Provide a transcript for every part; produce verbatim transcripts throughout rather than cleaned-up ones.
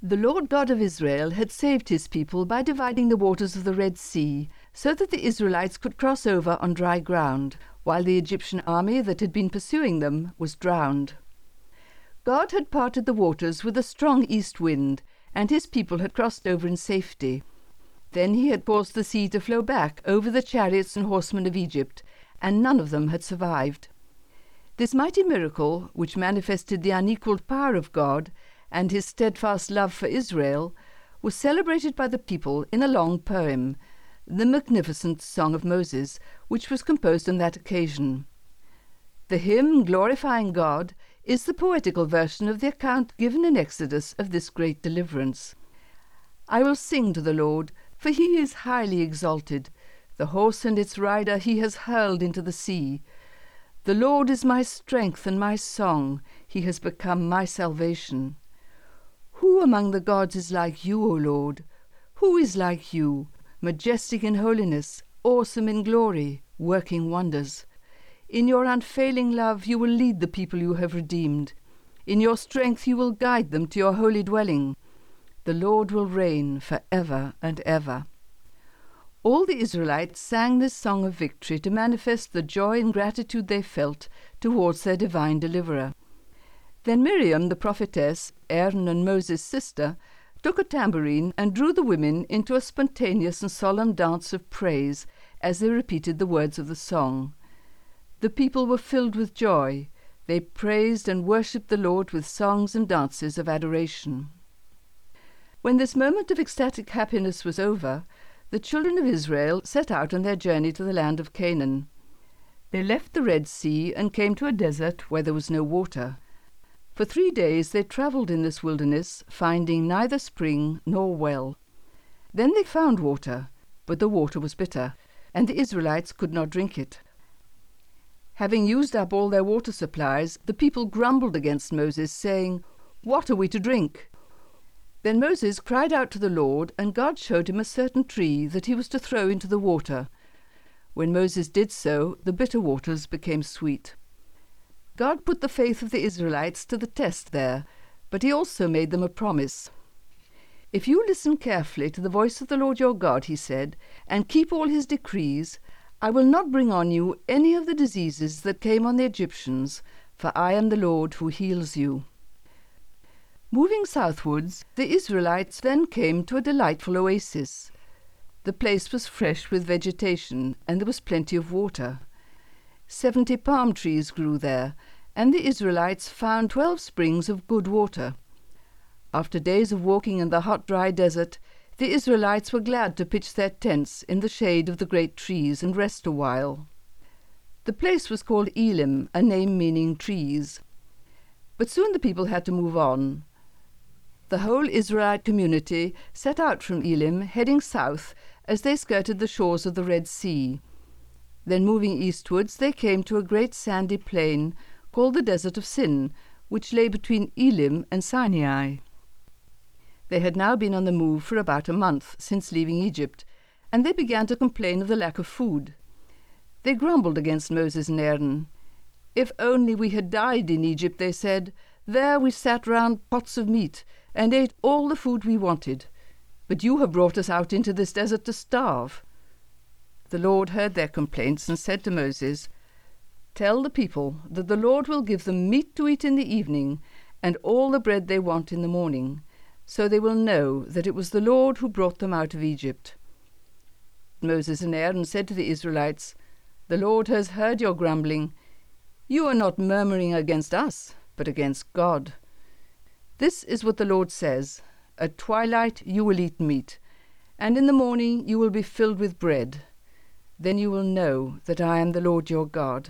The Lord God of Israel had saved his people by dividing the waters of the Red Sea, so that the Israelites could cross over on dry ground, while the Egyptian army that had been pursuing them was drowned. God had parted the waters with a strong east wind, and his people had crossed over in safety. Then he had caused the sea to flow back over the chariots and horsemen of Egypt, and none of them had survived. This mighty miracle, which manifested the unequalled power of God and his steadfast love for Israel, was celebrated by the people in a long poem, the magnificent Song of Moses, which was composed on that occasion. The hymn glorifying God is the poetical version of the account given in Exodus of this great deliverance. I will sing to the Lord, for he is highly exalted. The horse and its rider he has hurled into the sea. The Lord is my strength and my song. He has become my salvation. Who among the gods is like you, O Lord? Who is like you, majestic in holiness, awesome in glory, working wonders? In your unfailing love you will lead the people you have redeemed. In your strength you will guide them to your holy dwelling. The Lord will reign for ever and ever. All the Israelites sang this song of victory to manifest the joy and gratitude they felt towards their divine deliverer. Then Miriam the prophetess, Aaron and Moses' sister, took a tambourine and drew the women into a spontaneous and solemn dance of praise as they repeated the words of the song. The people were filled with joy. They praised and worshipped the Lord with songs and dances of adoration. When this moment of ecstatic happiness was over, the children of Israel set out on their journey to the land of Canaan. They left the Red Sea and came to a desert where there was no water. For three days they travelled in this wilderness, finding neither spring nor well. Then they found water, but the water was bitter, and the Israelites could not drink it. Having used up all their water supplies, the people grumbled against Moses, saying, "What are we to drink?" Then Moses cried out to the Lord, and God showed him a certain tree that he was to throw into the water. When Moses did so, the bitter waters became sweet. God put the faith of the Israelites to the test there, but he also made them a promise. "If you listen carefully to the voice of the Lord your God," he said, "and keep all his decrees, I will not bring on you any of the diseases that came on the Egyptians, for I am the Lord who heals you." Moving southwards, the Israelites then came to a delightful oasis. The place was fresh with vegetation, and there was plenty of water. Seventy palm trees grew there, and the Israelites found twelve springs of good water. After days of walking in the hot, dry desert, the Israelites were glad to pitch their tents in the shade of the great trees and rest a while. The place was called Elim, a name meaning trees. But soon the people had to move on. The whole Israelite community set out from Elim, heading south as they skirted the shores of the Red Sea. Then moving eastwards, they came to a great sandy plain called the Desert of Sin, which lay between Elim and Sinai. They had now been on the move for about a month since leaving Egypt, and they began to complain of the lack of food. They grumbled against Moses and Aaron. "If only we had died in Egypt," they said. "There we sat round pots of meat and ate all the food we wanted. But you have brought us out into this desert to starve." The Lord heard their complaints and said to Moses, "Tell the people that the Lord will give them meat to eat in the evening and all the bread they want in the morning, so they will know that it was the Lord who brought them out of Egypt." Moses and Aaron said to the Israelites, "The Lord has heard your grumbling. You are not murmuring against us, but against God. This is what the Lord says, at twilight you will eat meat, and in the morning you will be filled with bread. Then you will know that I am the Lord your God."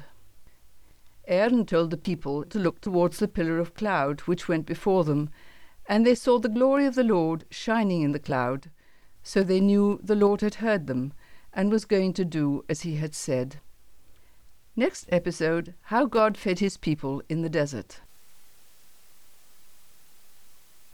Aaron told the people to look towards the pillar of cloud which went before them, and they saw the glory of the Lord shining in the cloud. So they knew the Lord had heard them and was going to do as he had said. Next episode, how God fed his people in the desert.